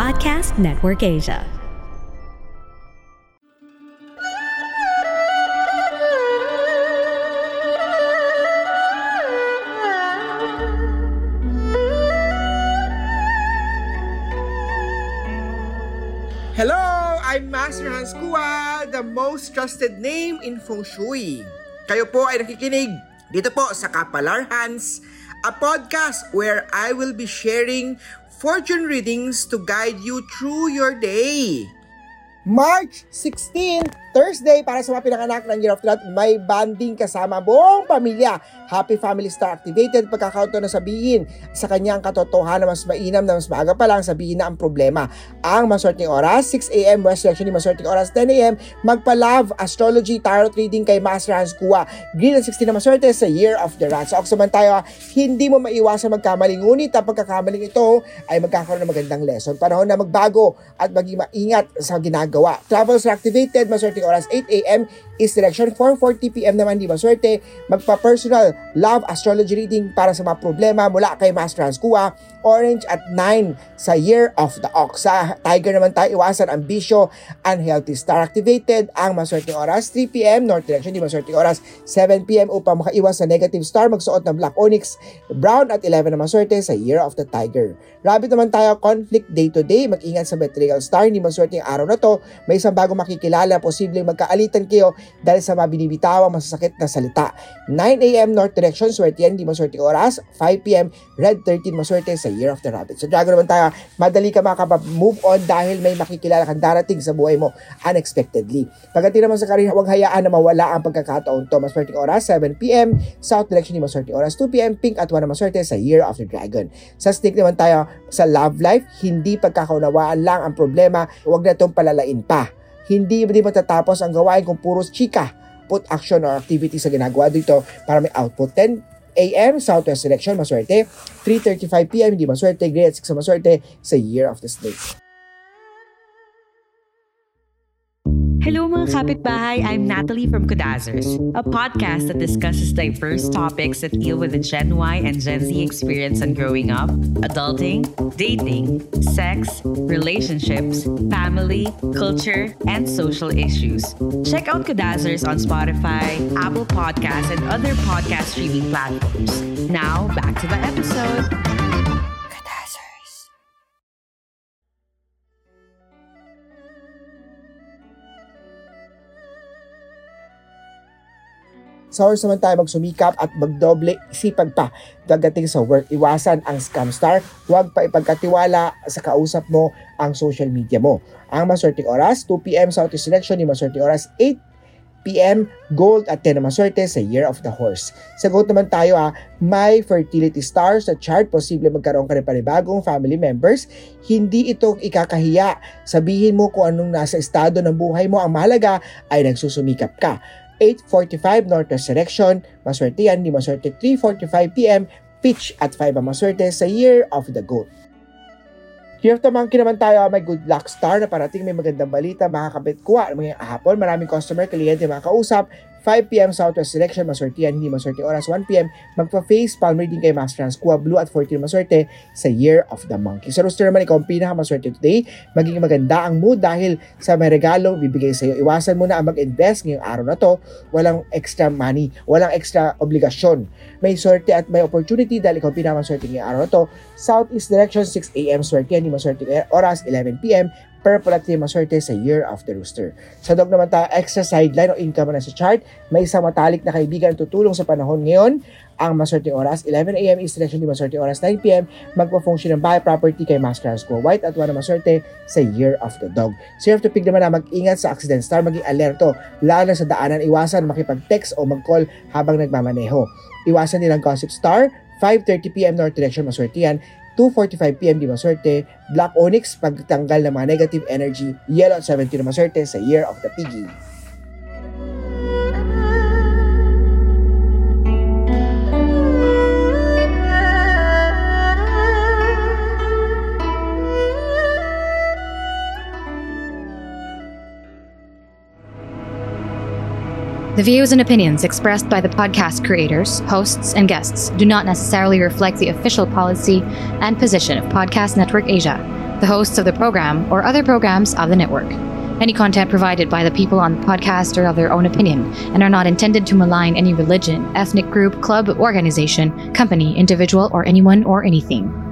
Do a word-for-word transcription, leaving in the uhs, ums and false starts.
Podcast Network Asia. Hello! I'm Master Hans Kua, the most trusted name in Feng Shui. Kayo po ay nakikinig dito po sa Kapalar Hans, a podcast where I will be sharing fortune readings to guide you through your day. March sixteenth, Thursday, para sa mga pinanganak ng Year of the Rat, may banding kasama buong pamilya. Happy Family Star activated. Pagkakauto na sabihin sa kanyang katotohanan na mas mainam na mas maaga pa lang sabihin na ang problema. Ang maswerteng oras, six a.m. West Section, maswerteng oras, ten a.m. Magpa-love, astrology, tarot reading kay Master Hans Kua. Green at sixteen na maswerte sa Year of the Rat. So, oksaman tayo, hindi mo maiwasan magkamali. Ngunit ang pagkakamaling ito ay magkakaroon ng magandang lesson. Panahon na magbago at maging maingat sa ginagawa. Travels are activated, maswerteng oras eight a.m. is direction, four forty p.m. naman di maswerte. Magpa-personal love astrology reading para sa mga problema mula kay Master Hans Kua. Orange at nine sa Year of the Ox. Sa Tiger naman tayo, iwasan ang bisyo, unhealthy. Star activated, ang maswerteng oras three p.m. North direction, di maswerteng oras seven p.m. upang makaiwas sa negative star, magsuot ng black onyx. Brown at eleven na maswerte sa Year of the Tiger. Rabbit naman tayo, conflict day to day, mag-ingat sa betrayal star, di maswerte ang araw na to. May isang bagong makikilala, posibleng magkaalitan kayo dahil sa mga binibitawang masasakit na salita. nine a.m. North direction, swerte yan, di maswerte oras. five p.m. Red thirteen, maswerte sa Year of the Rabbit. So, Dragon naman tayo, madali ka makapag-move on dahil may makikilala kang darating sa buhay mo unexpectedly. Pagdating naman sa karera, huwag hayaan na mawala ang pagkakataon to. Maswerte oras, seven p.m. South direction, di maswerte oras, two p.m. Pink at one na maswerte sa Year of the Dragon. Sa snake naman tayo, sa love life, hindi pagkakaunawaan lang ang problema, huwag na itong palalain pa. Hindi hindi matatapos ang gawain kung puros chika. Put action or activity sa ginagawa dito para may output. ten a.m. Southwest direction, maswerte. three thirty-five p.m. hindi maswerte. Grade at six maswerte sa Year of the Snake. Hello mga kapitbahay, I'm Natalie from Kudazzers, a podcast that discusses diverse topics that deal with the Gen Y and Gen Z experience on growing up, adulting, dating, sex, relationships, family, culture, and social issues. Check out Kudazzers on Spotify, Apple Podcasts, and other podcast streaming platforms. Now, back to the episode. Sa oras naman tayo magsumikap at magdoble isipan pa dagating sa work. Iwasan ang scam star. Huwag pa ipagkatiwala sa kausap mo ang social media mo. Ang maswerteng oras, two p.m. Southeast Selection. Yung maswerteng oras, eight p.m. Gold at ten na maswerte sa Year of the Horse. Sa gold naman tayo ha, may fertility stars sa chart. Posible magkaroon ka rin panibagong family members. Hindi ito ikakahiya. Sabihin mo kung anong nasa estado ng buhay mo. Ang mahalaga ay nagsusumikap ka. eight forty-five Northwest direction, maswerte yan, di maswerte three forty-five p.m. Pitch at five ang maswerte sa Year of the Goat. Year of the Monkey naman tayo, may good luck star na parating may magandang balita, makakabit kuha ng mga hapon, maraming customer, kliyente, mga kausap. five p.m. Southwest Selection, maswerte yan, hindi maswerte oras. one p.m. magpa-face palm reading kay Master Hans Kua. Blue at fourteen maswerte sa Year of the Monkey. Sa rooster naman, ikaw ang pinakamaswerte today. Magiging maganda ang mood dahil sa may regalo bibigay sa iyo. Iwasan mo na ang mag-invest ngayong araw na to. Walang extra money, walang extra obligasyon. May swerte at may opportunity dahil ikaw ang pinakamaswerte ngayong araw na to. Southeast direction, six a.m. swerte yan, hindi maswerte oras. eleven p.m. Purple at maswerte sa Year of the Rooster. Sa dog naman tayo, extra sideline o income na sa chart. May isang matalik na kaibigan tutulong sa panahon ngayon. Ang maswerteng oras, eleven a.m. East Direction, di maswerteng oras, nine p.m. Magpa-function ng bahay property kay Master Hans Kua. White at one na maswerte sa Year of the Dog. Sa Year of the Pig naman na mag-ingat sa accident star, maging alerto. Lalo sa daanan, iwasan makipag-text o mag-call habang nagmamaneho. Iwasan nilang gossip star, five thirty p.m. North Direction, maswerte yan. two forty-five p.m. di maswerte. Black Onyx, pagtanggal ng mga negative energy. Yellow at seventeen na maswerte sa Year of the Piggy. The views and opinions expressed by the podcast creators, hosts, and guests do not necessarily reflect the official policy and position of Podcast Network Asia the hosts of the program, or other programs of the network. Any content provided by the people on the podcast are of their own opinion and are not intended to malign any religion, ethnic group, club, organization, company, individual, or anyone or anything.